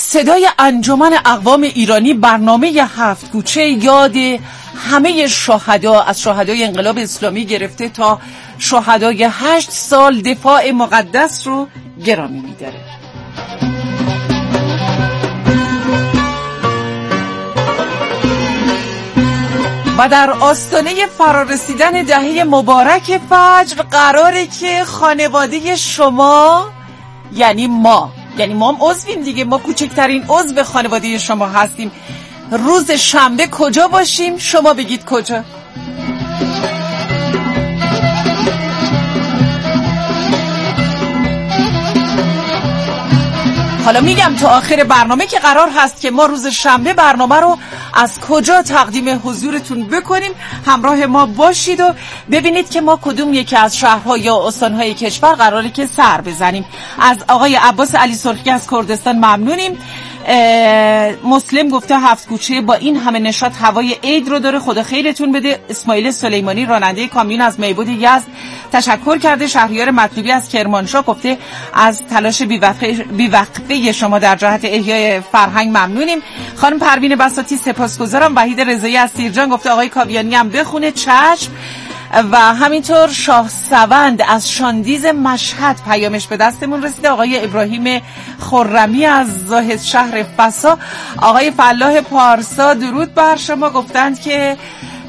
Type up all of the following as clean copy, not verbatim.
صدای انجمن اقوام ایرانی برنامه 7 کوچه یاد همه شهدا، از شهدای انقلاب اسلامی گرفته تا شهدای 8 سال دفاع مقدس رو گرامی می‌داره. و در آستانه فرارسیدن دهه مبارک فجر قراره که خانواده شما، یعنی ما هم عضویم دیگه، ما کوچکترین عضو خانواده شما هستیم، روز شنبه کجا باشیم؟ شما بگید کجا؟ حالا میگم تا آخر برنامه که قرار هست که ما روز شنبه برنامه رو از کجا تقدیم حضورتون بکنیم. همراه ما باشید و ببینید که ما کدوم یکی از شهرها یا استانهای کشور قراره که سر بزنیم. از آقای عباس علی سرخی از کردستان ممنونیم. مسلم گفته 7 کوچه با این همه نشاط هوای عید رو داره، خدا خیرتون بده. اسماعیل سلیمانی راننده کامیون از میبود یزد تشکر کرده. شهریار مطلوبی از کرمانشاه گفته از تلاش بیوقفه شما در جهت احیای فرهنگ ممنونیم. خانم پروین بساطی سپاسگزارم. وحید رضایی از سیرجان گفته آقای کاویانی هم بخونه، چشم. و همینطور شاه سوند از شاندیز مشهد پیامش به دستمون رسیده. آقای ابراهیم خرمی از زاهد شهر فسا، آقای فلاح پارسا درود بر شما، گفتند که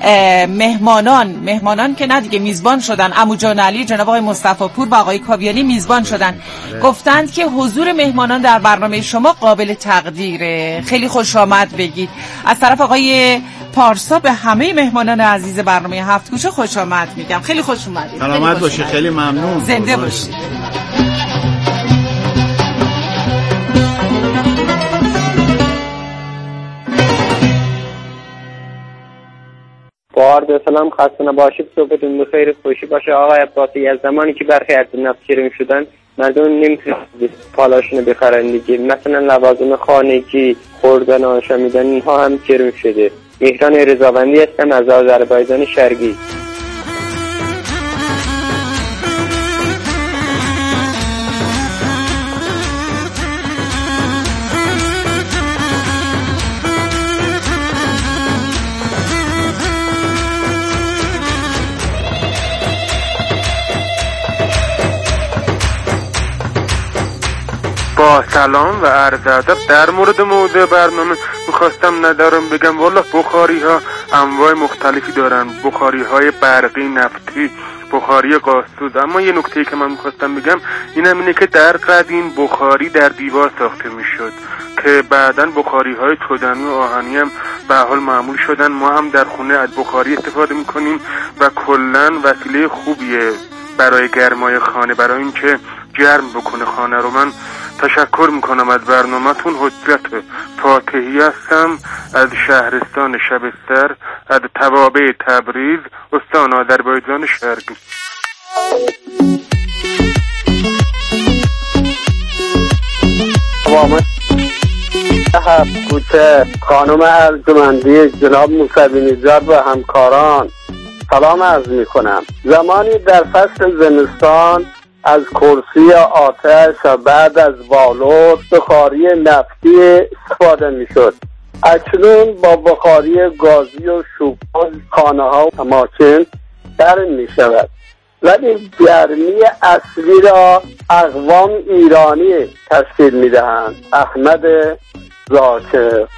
مهمانان که نه دیگه میزبان شدن، عمو جان علی، جناب آقای مصطفی پور و آقای کاویانی میزبان شدن، گفتند که حضور مهمانان در برنامه شما قابل تقدیره، خیلی خوش آمد بگید. از طرف آقای پارسا به همه مهمانان عزیز برنامه 7 کوچه خوش آمد میگم. خیلی خوش اومدید. سلامت باشی. خیلی ممنون. زنده باشید. با عرض سلام، خسته نباشید، صبحتون بخیر، خوشی باشه. آقای عباسی، از زمانی که برخی از نفت چرم شدن مردم نمیتونن پالاشونو بخرن دیگه، مثلا لوازم خانگی، خوردن، آشامیدن، اینها هم چرم شده. مهران رضاوندی هستم از آذربایجان شرقی. با سلام و عرض ادب. در مورد موضوع برنامه میخواستم ندارم بگم والا بخاری ها انواع مختلفی دارن، بخاری های برقی، نفتی، بخاری گازسوز. اما یه نکته که من میخواستم بگم اینم اینه که در قدیم بخاری در دیوار ساخته میشد که بعداً بخاری های چدنی و آهنی هم به حال معمول شدن. ما هم در خونه از بخاری استفاده میکنیم و کلاً وسیله خوبیه برای گرمای خانه، برای اینکه گرم بکنه خانه رو. من تشکر میکنم از برنامه‌تون. حجت فاتحی هستم از شهرستان شبستر، از توابع تبریز، استان آذربایجان شرقی. هفت کوچه خانم ارجمندی جناب موسوی نژاد و همکاران سلام عرض میکنم. زمانی در فصل زمستان از کرسی آتش و بعد از بالور بخاری نفتی استفاده میشد. اکنون با بخاری گازی و شوگاز خانه ها و اماکن گرم می شود، ولی گرمی اصلی را اقوام ایرانی تشکیل می دهند. احمد ذاکر.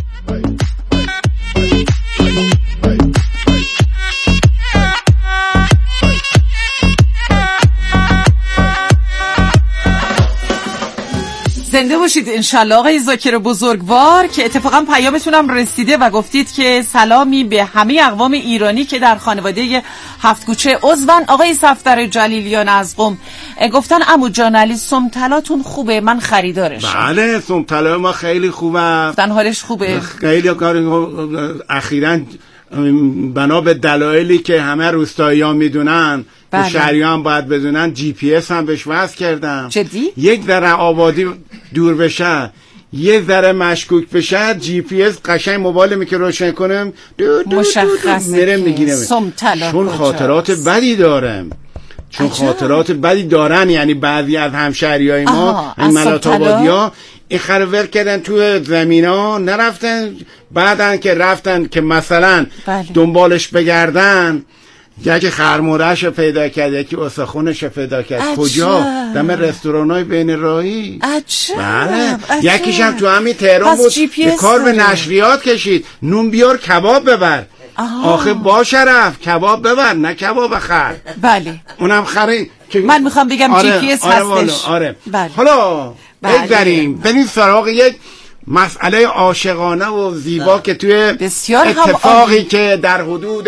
زنده باشید انشالله آقای ذاکر بزرگوار، که اتفاقا پیامتونم رسیده و گفتید که سلامی به همه اقوام ایرانی که در خانواده 7 کوچه عضوان. آقای صفدر جلیلیان از قم گفتن عمو جان علی سمتلاتون خوبه، من خریدارشم. بله سمتلای ما خیلی خوبه، گفتن حالش خوبه. خیلی اخیراً بنا به دلایلی که همه روستایی‌ها میدونن، شهری‌ها هم باید بدونن، جی پی اس هم بهش وصل کردم. جدی؟ یک ذره آبادی دور بشه، یه ذره مشکوک بشه، جی پی اس قشنگ موبایل که روشن کنم مشخص میره میگیره. چون خاطرات بدی دارم، خاطرات بدی دارن، یعنی بعضی از همشهریای ما این ملات آبادی‌ها این خرول کردن تو زمین ها نرفتن، بعدن که رفتن که مثلا دنبالش بگردن یکی خرمورش رو پیدا کرد، یکی استخونش رو پیدا کرد. کجا؟ دم رستورانای بین راهی. بله. یکیش هم تو همین تهران بود که کار به نشریات کشید، نون بیار کباب ببر. آخه با شرف کباب ببر نه کباب خر. بله اونم خرید. من میخوام بگم جی پی اس هستش. آره. بله. حالا بگذاریم بریم سراغ یک مسئله عاشقانه و زیبا که توی اتفاقی که در حدود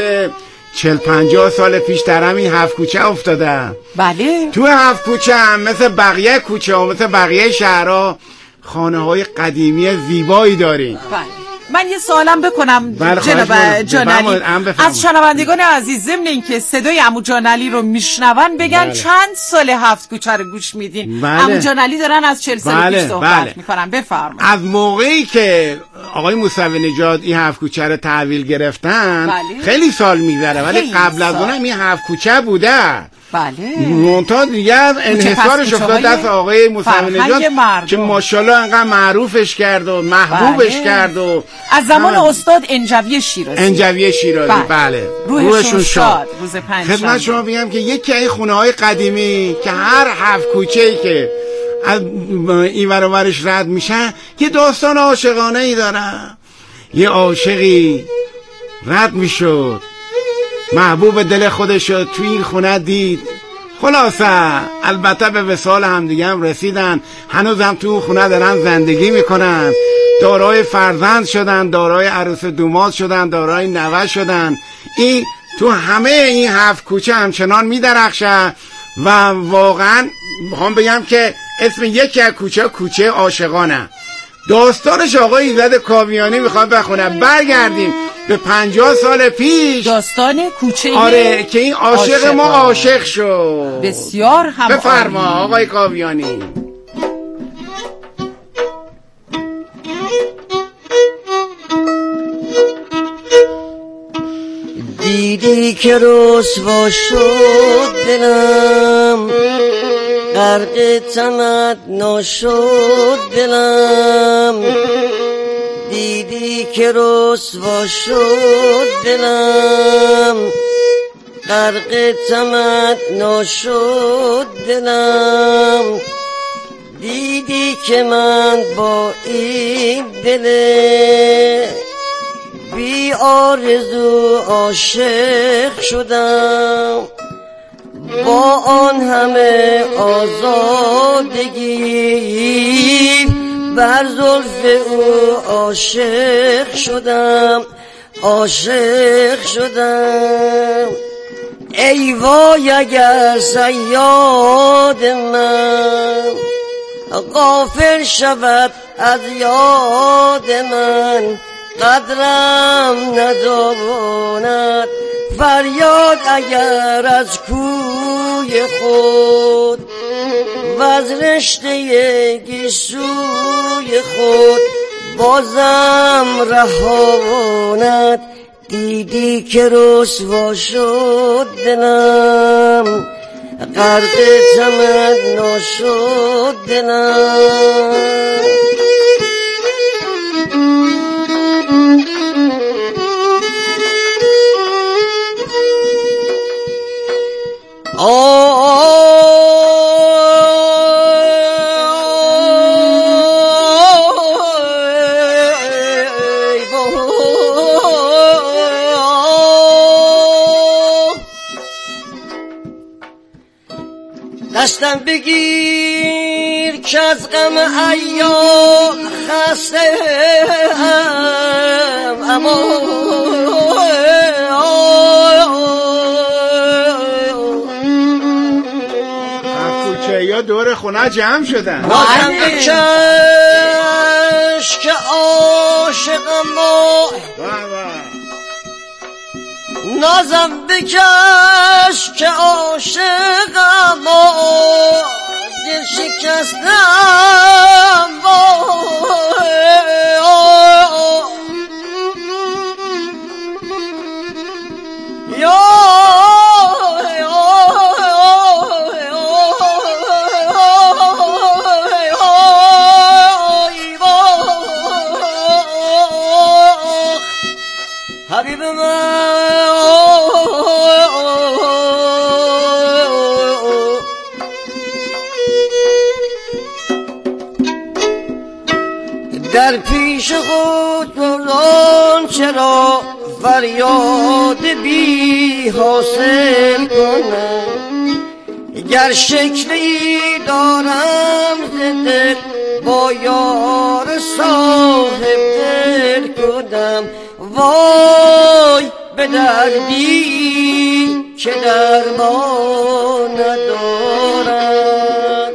40-50 سال پیش در همین 7 کوچه افتاده. بله. تو 7 کوچه هم مثل بقیه کوچه و مثل بقیه شهرها خانه های قدیمی زیبایی داریم. بله. من یه سوالم بکنم جناب جانعلی از شنوندگان عزیز، ضمن این که صدای عمو جانعلی رو میشنون بگن بله. چند سال 7 کوچه رو گوش میدین؟ بله. عمو جانعلی دارن از 40 سال پیش صحبت میکنن. بفرمایید. از موقعی که آقای موسوی نژاد این 7 کوچه رو تحویل گرفتن بله. خیلی سال میگذره، ولی قبل از اونم این 7 کوچه بوده. بله. منتها دیگه انحصارش افتاد دست آقای موسوی نژاد که ماشاءالله انقدر معروفش کرد و محبوبش کرد و از زمان استاد انجوی شیرازی. بله. روحشون شاد. روز پنجشنبه خدمت شما بگم که یکی از خونه‌های قدیمی که هر 7 کوچه‌ای که از این ور و ورش رد میشن یه داستان عاشقانه‌ای داره. یه عاشقی رد میشد، محبوب دل خودشو تو این خونه دید. خلاصه البته به وصال همدیگه هم رسیدن، هنوز هم تو اون خونه دارن زندگی میکنن، دارای فرزند شدن، دارای عروس دوماد شدن، دارای نوه شدن. این تو همه این 7 کوچه همچنان میدرخشه و واقعا میخوام بگم که اسم یکی از کوچه عاشقانه. داستانش آقای ایزد کاویانی میخوام بخونم. برگردیم به 50 سال پیش، داستان کوچه آره که این عاشق ما عاشق شد. بسیار هم بفرما آقای کاویانی. دیدی که رسوا شد دلم، غرق تمنا شد دلم. دیدی که رسوا شد دلم، غرق تمنا شد دلم. دیدی که من با این دل بی آرزو عاشق شدم، با آن همه آزادگی بر زلف او عاشق شدم. ای وای اگر صیاد من غافل شود از یاد من، قدرم نداند فریاد اگر از کوی خود و از رشته گیسوی خود بازم رهاند. دیدی که رسوا شد دلم، غرق تمنا شد دلم. دستم بگیر که از غم ایام خسته ام، اما کوچه یا دور خونه جمع شدن. نازم بکش که عاشقم ما، نازم بکش که عاشقم ما، دل شکستم با در پیش خود بردان چرا فریاد بی حاصل کنم گر شکلی دارم زنده با یار صاحب دل کنم وای به دردی که درمان ندارم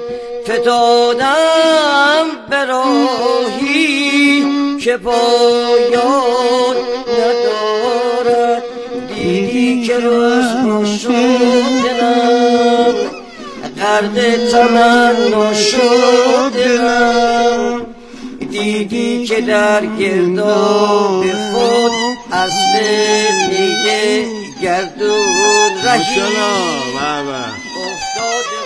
فتادم به راهی که پایان ندارد دیدی که روز شد دلم غرق تمنا شد دلم دیدی که در گرداب خود از دیگه گردون رهی افتاده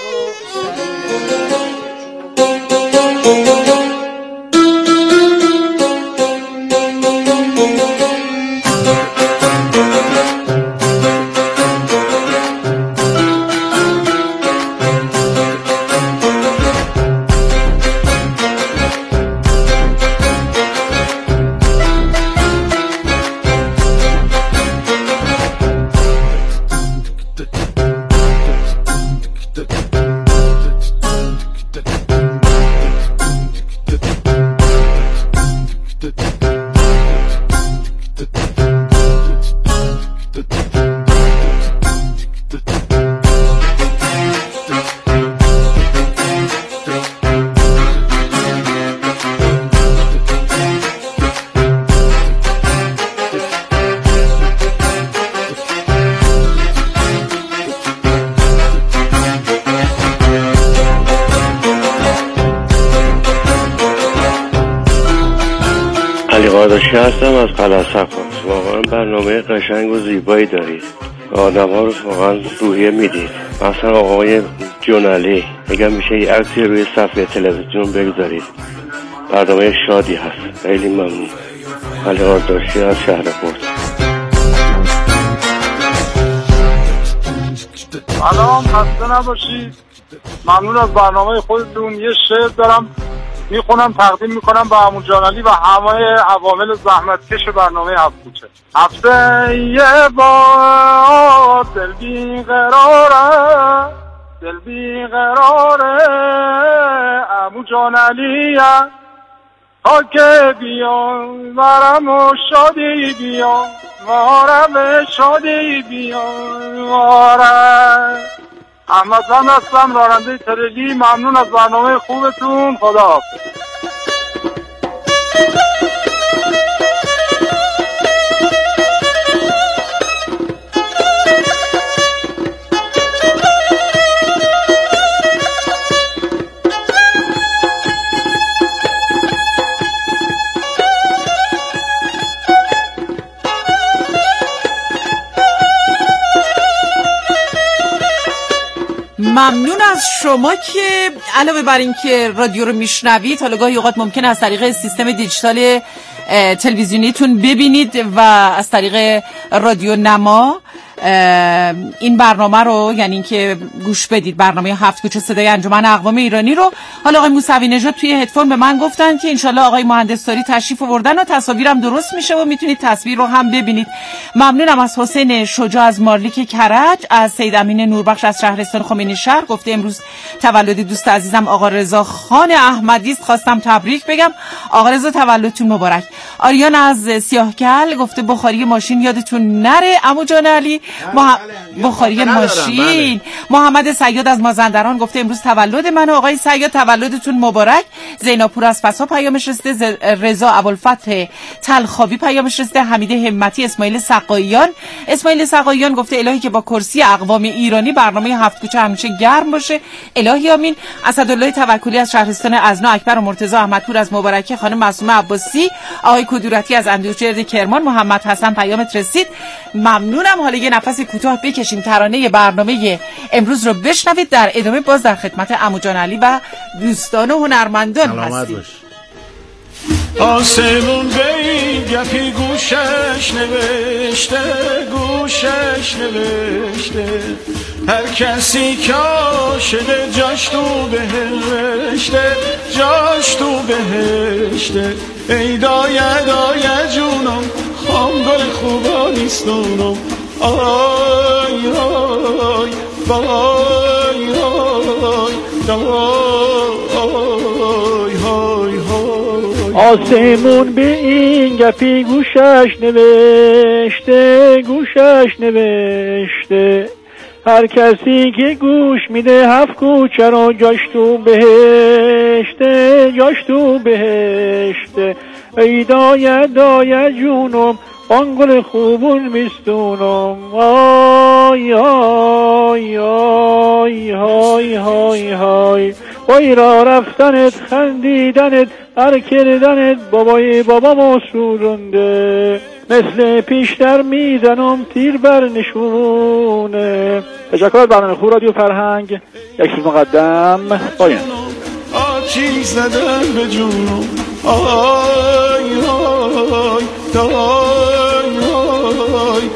قاداشی هستم از قلعه‌صفا. واقعا برنامه قشنگ و زیبایی دارید، آدم ها رو واقعا روحیه میدید. مثلا آقای جونالی میگم میشه یه عکسی روی صفحه تلویزیون بگذارید. برنامه شادی هست. خیلی ممنون. علی قاداشی از شهرپورت. سلام، خسته نباشید. ممنون از برنامه خودتون. یه شعر دارم میخونم تقدیم میکنم به عمو جانعلی و همه عوامل زحمتکش برنامه هفت کوچه. هفته یه بار دل بیقراره، دل بیقراره عمو جانعلی تا که بیان ورم و شادی بیان وارم شادی بیان وارم. احمد زن هستم، راننده تریلی. ممنون از برنامه خوبتون. خدا ممنون از شما که علاوه بر این که رادیو رو میشنوید، حالا گاهی اوقات ممکن از طریق سیستم دیجیتال تلویزیونیتون ببینید و از طریق رادیو نما این برنامه رو، یعنی اینکه گوش بدید، برنامه هفت کوچه صدای انجمن اقوام ایرانی رو. حالا آقای موسوی نژاد توی هدفون به من گفتن که انشالله آقای مهندس داری تشریف آوردن و تصاویرم درست میشه و میتونید تصویر رو هم ببینید. ممنونم از حسین شجاع از مارلیک کرج، از سید امین نوربخش از شهرستان خمینی شهر، گفته امروز تولد دوست عزیزم آقا رضا خان احمدی است، خواستم تبریک بگم. آقا رضا تولدتون مبارک. آریان از سیاهکل گفته بخاری ماشین یادتون نره عمو جان علی. بخاری ماشین. محمد سیاد از مازندران گفته امروز تولد من. آقای سیاد تولدتون مبارک. زیناپور از فسا پیامش رسیده. رضا ابوالفتح تلخابی پیامش رسیده. حمید همتی، اسماعیل سقاییان گفته الهی که با کرسی اقوام ایرانی برنامه هفت کوچه همیشه گرم باشه، الهی آمین. اسدالله توکلی از شهرستان ازنا، اکبر و مرتضی احمدپور از مبارکه، خانم معصومه عباسی، آقای کدورتی از اندوچرد کرمان، محمد حسن پیامت رسید. ممنونم. حالا یه نفس کوتاه بکشیم، ترانه برنامه امروز رو بشنوید. در ادامه باز در خدمت عمو جان علی و دوستان و هنرمندان هستیم. آسمون به گپی گوشش نوشته هر کسی که عاشق جاش تو بهشته، جاش تو بهشته. ای دایه دایه جونم خام گل خوبا نیستونم، آی آی وای آی دای های های. آسمون به این گپی گوشش نوشته، گوشش نوشته. هر کسی که گوش میده 7 کوچه رو جاش تو بهشته، جاش تو بهشته. ای دایه دایه جونم آن گل خوبون میستونم، آی آی آی های های های. وای را رفتنت خندیدنت هر کردنت بابای بابامو سوزونده. مثل پیشتر میزنم تیر بر نشونه. تشکر برنامه خوب رادیو فرهنگ. یک سوز مقدم باید آتیش زدن به جونم، آی آی دای آی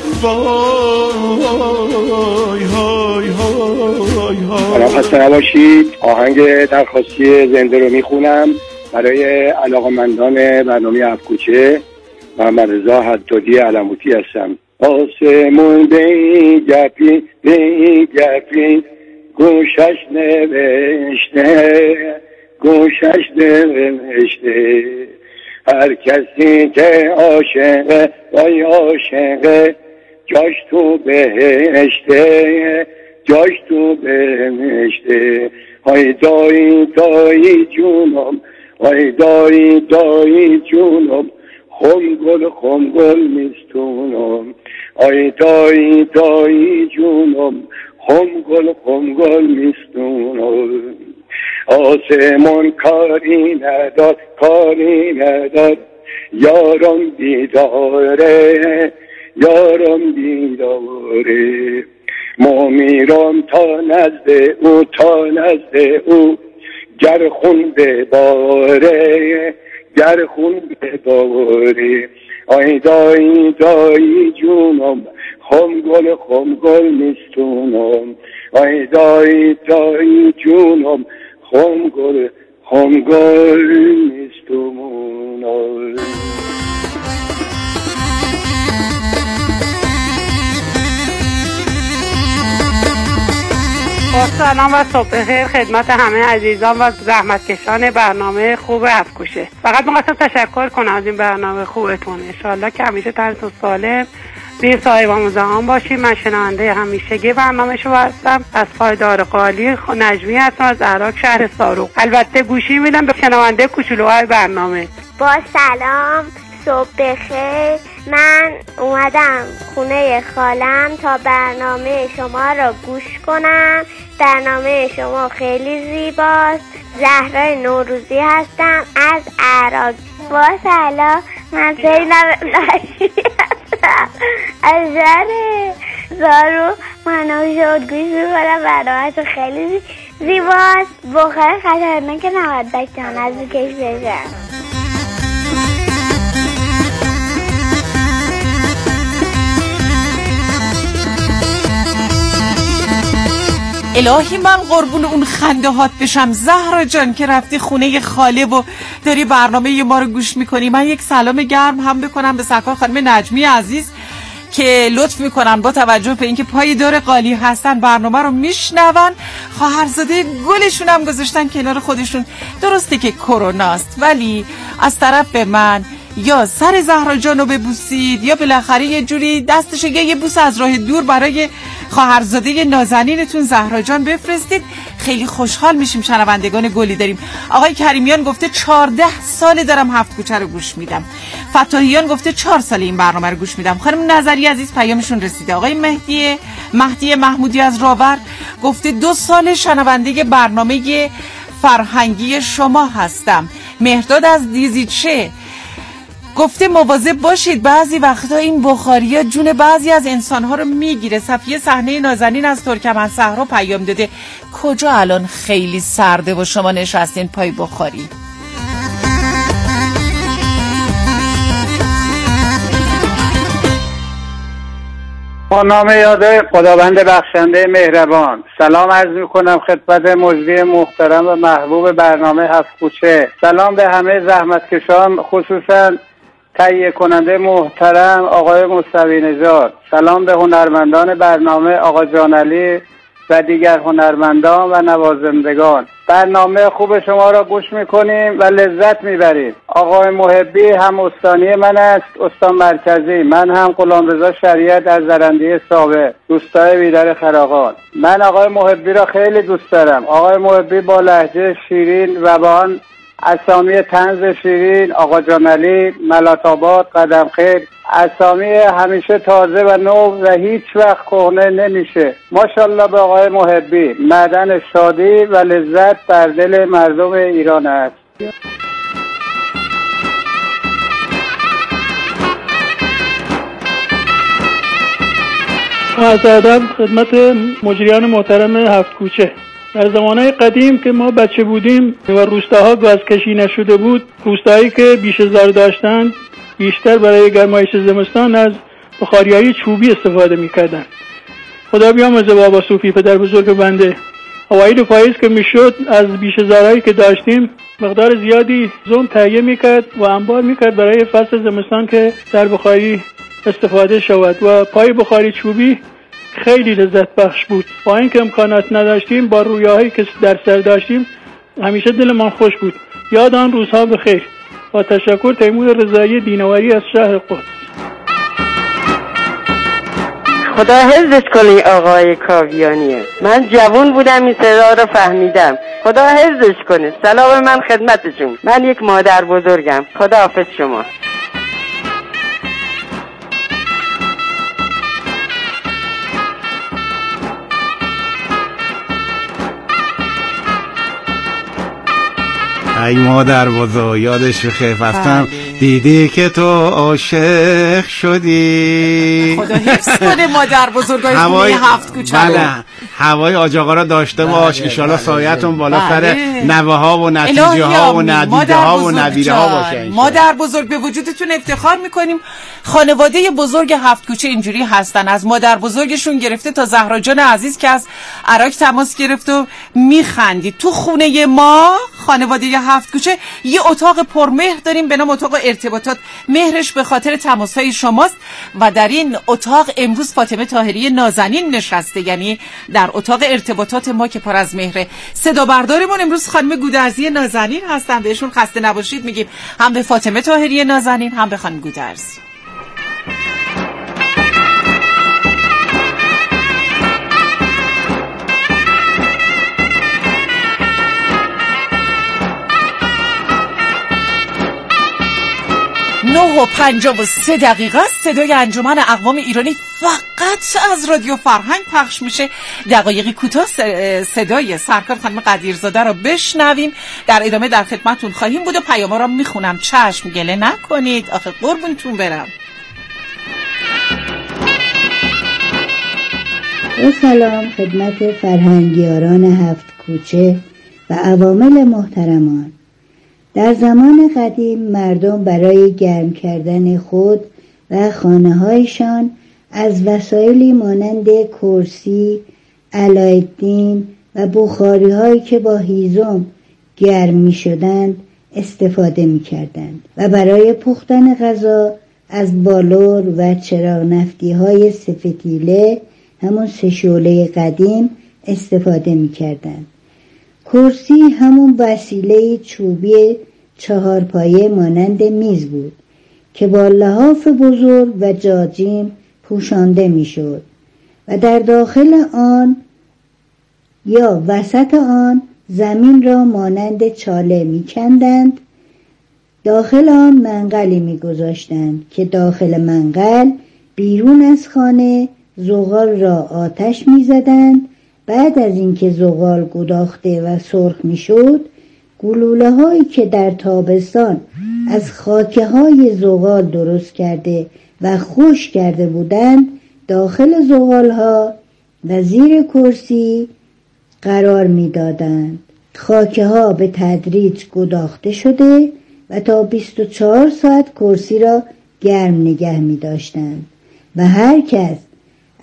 وای های های های. خسته نباشید. آهنگ درخواستی زنده رو میخونم برای علاقمندان برنامه هفت‌کوچه. محمد رضا حدادی علموتی هستم. آسمون به این گپی به این گپی گوشش نوشته، گوشش نوشته. هر کسی که عاشقه وای عاشقه جاش تو بهشته، جاش تو بهشته. های دایی دایی جونم، های دایی دایی جونم خم گل میستونم. ای دایی دایی جونم خم گل میستونم. آسمون کاری نداد کاری نداد، یارم بیداره یارم بیداره. ما میرم تا نزد او تا نزد او، گر خون بباره گر خون بباره. ای دایی دایی جونم خم گل میستونم. ای دایی دایی جونم خم گل میستونم. با سلام و صبح بخیر خدمت همه عزیزان و زحمتکشان برنامه خوب هفت‌کوچه. فقط می‌خواستم تشکر کنم از این برنامه خوبتون. انشالله که همیشه تنتون سالم بی صاحب آموزهان باشید. من شنونده همیشگی برنامه شما هستم. از پایدار قالی نجمی هستم از عراق شهر ساروق. البته گوشی میدم به شنونده کوچولوهای برنامه. با سلام صبح بخیر. من اومدم خونه خالم تا برنامه شما رو گوش کنم. برنامه شما خیلی زیباست. زهرای نوروزی هستم از عراق. با سلام من زینب نشی هستم از شهر زارو. من شد گوش میکنم. برنامه تو خیلی زیباست. بخار خطرناک نباید بچه‌ها نزدیکش بشن. الهی من قربون اون خنده هات بشم. زهرا جان که رفتی خونه خاله و داری برنامه ما رو گوش میکنی. من یک سلام گرم هم بکنم به سرکار خانم نجمی عزیز که لطف میکنن با توجه به اینکه پای دار قالی هستن برنامه رو میشنون. خواهرزاده گلشون هم گذاشتن کنار خودشون. درسته که کروناست ولی از طرف من یا سر زهرا جانو ببوسید یا بالاخره یه جوری دستش یه بوس از راه دور برای خواهرزاده نازنینتون زهرا جان بفرستید. خیلی خوشحال میشیم. شنوندگان گلی داریم. آقای کریمیان گفته 14 سال دارم هفت‌کوچه رو گوش میدم. فتاحیان گفته 4 سال این برنامه رو گوش میدم. خانم نظری عزیز پیامشون رسیده. آقای مهدی محمودی از راور گفته 2 سال شنونده برنامه فرهنگی شما هستم. مهرداد از دیزیچه گفته مواظب باشید بعضی وقتا این بخاری‌ها جون بعضی از انسان‌ها رو میگیره. صفیه صحنه نازنین از ترکمن‌صحرا پیام داده کجا الان خیلی سرده و شما نشستین پای بخاری. با نام یاد خداوند بخشنده مهربان. سلام عرض میکنم خدمت مجری محترم و محبوب برنامه هفت کوچه. سلام به همه زحمتکشان، خصوصا تهیه کننده محترم آقای موسوی نژاد. سلام به هنرمندان برنامه آقا جانعلی و دیگر هنرمندان و نوازندگان. برنامه خوب شما را گوش میکنیم و لذت میبریم. آقای محبی هم استانی من است، استان مرکزی. من هم غلامرضا شریعت از زرندی سابق، روستای بیدر خراقان. من آقای محبی را خیلی دوست دارم. آقای محبی با لهجه شیرین و با آن اسامی طنز شیرین، آقا جانعلی، ملات‌آباد، قدم خیر، اسامی همیشه تازه و نو و هیچ وقت کهنه نمیشه. ماشاءالله به آقای محبی. معدن شادی و لذت در دل مردم ایران است. از ادب خدمت مجریان محترم هفت کوچه. در زمانهای قدیم که ما بچه بودیم و روستاها گاز کشی نشده بود، روستایی که بیشه‌زار داشتن بیشتر برای گرمایش زمستان از بخاری‌های چوبی استفاده می‌کردن. خدا بیامرزه بابا صوفی پدر بزرگ بنده. اوایل پاییز که میشد از بیشه‌زارهایی که داشتیم مقدار زیادی زوم تهیه می‌کرد و انبار می‌کرد برای فصل زمستان که در بخاری استفاده شود و پای بخاری چوبی خیلی لذت بخش بود. با اینکه امکانات نداشتیم، با رویاهایی که در سر داشتیم همیشه دلمان خوش بود. یاد آن روزها بخیر. با تشکر، تیمور رضایی دینواری از شهر قدس. خدا حفظش کنی آقای کاویانیه. من جوان بودم این صدا رو فهمیدم. خدا حفظش کنه. سلام من خدمتشون. من یک مادر بزرگم. خدا حافظ شما. ای مادر بزرگ، یادش بخیر. فستم دیدی که تو عاشق شدی. خدا حفظ کنه مادر بزرگای خونه هفت کوچه. بله، هوای آج آقا را داشته باش. ان شاءالله سایه‌تون بالا سر نوه ها و نتیجه ها و ندیده ها و نبیره ها باشه. مادر بزرگ به وجودتون افتخار میکنیم. خانواده بزرگ هفت کوچه اینجوری هستن، از مادر بزرگشون گرفته تا زهرا جان عزیز که از عراق تماس گرفت و میخندید. تو خونه ما خانواده هفت کوچه یه اتاق پرمهر داریم به نام اتاق ارتباطات. مهرش به خاطر تماس‌های شماست و در این اتاق امروز فاطمه طاهری نازنین نشسته، یعنی در اتاق ارتباطات ما که پر از مهره. صدا بردارمون امروز خانم گودرزی نازنین هستن، بهشون خسته نباشید میگیم، هم به فاطمه طاهری نازنین هم به خانم گودرزی. نه و 53 دقیقه است. صدای انجمن اقوام ایرانی فقط از رادیو فرهنگ پخش میشه. دقایقی کوتاه صدای سرکار خانم قدیرزاده را بشنویم. در ادامه در خدمتتون خواهیم بود و پیاما را میخونم. چشم گله نکنید، آخه قربونتون برم. و سلام خدمت فرهنگیاران هفت کوچه و عوامل محترمان. در زمان قدیم مردم برای گرم کردن خود و خانه‌هایشان از وسایلی مانند کرسی، علایالدین و بخاری‌هایی که با هیزم گرم می‌شدند استفاده می‌کردند و برای پختن غذا از بالور و چراغ نفتی‌های سه‌فتیله، همون سه شعله قدیم، استفاده می‌کردند. کرسی همون وسیله چوبی چهارپایه مانند میز بود که با لحاف بزرگ و جاجیم پوشانده میشد و در داخل آن یا وسط آن زمین را مانند چاله میکندند. داخل آن منقلی میگذاشتند که داخل منقل بیرون از خانه زغال را آتش میزدند. بعد از اینکه زغال گداخته و سرخ میشد، گلوله هایی که در تابستان از خاکه های زغال درست کرده و خشک کرده بودند داخل زغال ها و زیر کرسی قرار میدادند. خاکه ها به تدریج گداخته شده و تا 24 ساعت کرسی را گرم نگه می داشتند و هر کس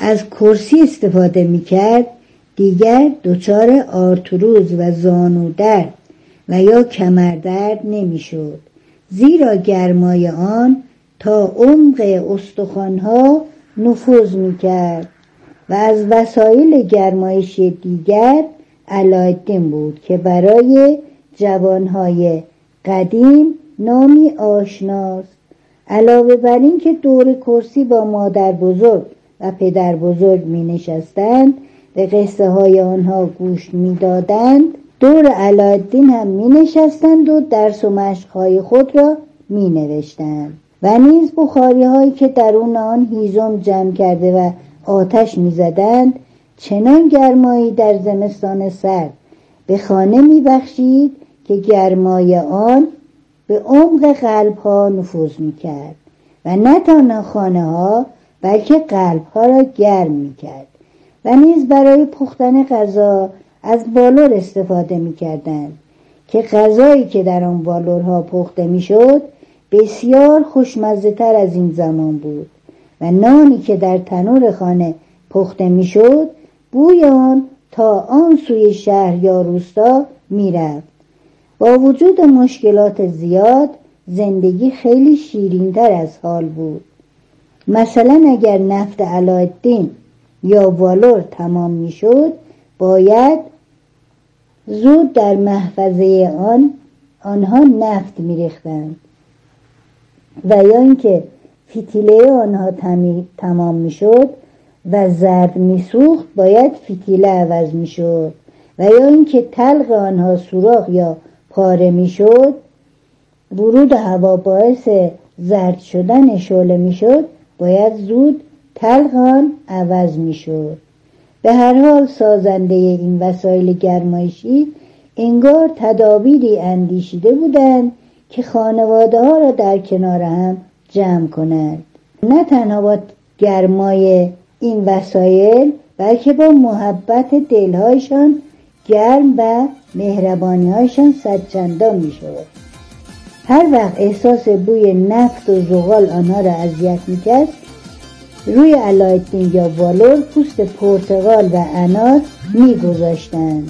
از کرسی استفاده میکرد دیگر دچار آرتروز و زانو درد و یا کمردرد نمیشد، زیرا گرمای آن تا عمق استخوان‌ها نفوذ میکرد. و از وسایل گرمایش دیگر علایالدین بود که برای جوانهای قدیم نامی آشناست. علاوه بر این که دور کرسی با مادر بزرگ و پدر بزرگ می نشستند، به قصه های آنها گوش می دادند، دور علایالدین هم می نشستند و درس و مشقهای خود را می نوشتند و نیز بخاری هایی که درون آن هیزم جمع کرده و آتش می زدند چنان گرمایی در زمستان سرد به خانه می بخشید که گرمای آن به عمق قلب ها نفوذ می کرد و نه تنها خانه ها بلکه قلب ها را گرم می کرد. و نیز برای پختن غذا از بالور استفاده می کردند که غذایی که در آن بالورها پخته می شد بسیار خوشمزه تر از این زمان بود و نانی که در تنور خانه پخته می شد بوی آن تا آن سوی شهر یا روستا می رفت. با وجود مشکلات زیاد زندگی خیلی شیرین‌تر از حال بود. مثلا اگر نفت علایالدین یا والور تمام می شد باید زود در محفظه آنها نفت می ریختند و یا اینکه فتیله آنها تمام می شد و زرد می سوخت باید فتیله عوض می شد و یا اینکه تلق آنها سوراخ یا پاره می شد، ورود هوا باعث زرد شدن شعله می شد، باید زود تلق آن عوض می شد. به هر حال سازنده این وسایل گرمایشی انگار تدابیری اندیشیده بودند که خانواده ها را در کنار هم جمع کنند، نه تنها با گرمای این وسایل بلکه با محبت دلهایشان گرم و مهربانی‌هایشان صدچندان می‌شد. هر وقت احساس بوی نفت و زغال آنها را اذیت می‌کرد، روی علایالدین یا والور پوست پرتقال و انار می‌گذاشتند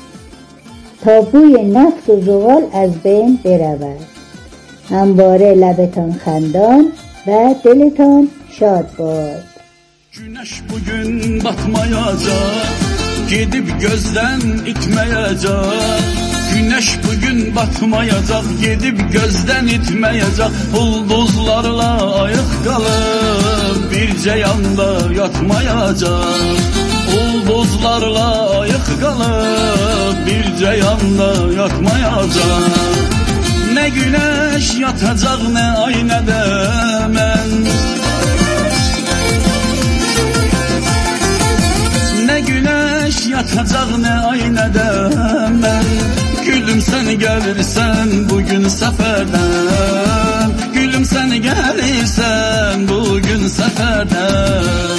تا بوی نفت و زغال از بین برود. همواره لبتان خندان و دلتان شاد باد. Güneş bugün batmayacak, gidip gözden itmeyecek. Güneş bugün batmayacak, gidip gözden itmeyecek. Ulduzlarla ayık kalıp bir ceyanda yatmayacak. Ulduzlarla ayık kalıp bir ceyanda yatmayacak. Ne güneş yatacak ne ay ne de men. Ne güneş yatacak ne ay ne de ben. Gülüm sen gelirsen bugün seferden. Gülüm sen gelirsen bugün seferden.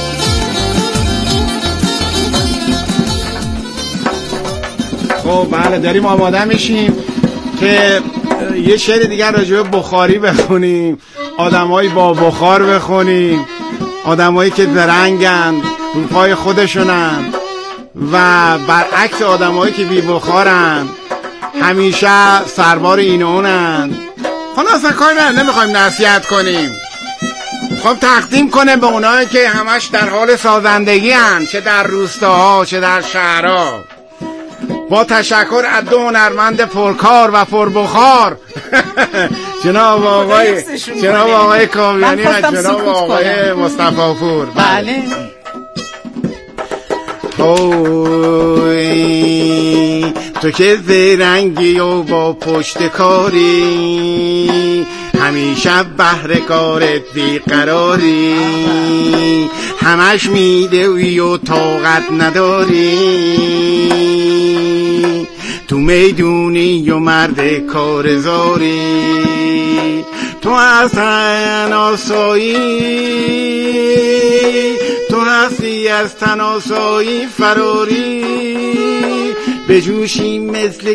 خب بله داریم آماده میشیم که یه شعر دیگر راجع به بخاری بخونیم، آدمایی با بخار بخونیم، آدمایی که درنگن رو پای خودشونن و برعکس آدمایی که بی بخارن همیشه سربار این و اونن. خلاص کاری نمیخوایم نصیحت کنیم، خب تقدیم کنه به اونایی که همش در حال سازندگی هن، چه در روستاها چه در شهرها. با تشکر از دو هنرمند پرکار و پربخار جناب آقای کاویانی و جناب آقای مصطفی پور. بله تو که زرنگی و با پشت کاری، همیشه بهر کارت بیقراری، همش میدوی و طاقت نداری، تو میدونی و مرد کارزاری، تو اصلا آسایی، تو هستی از تناسایی فراری، بجوشی مثل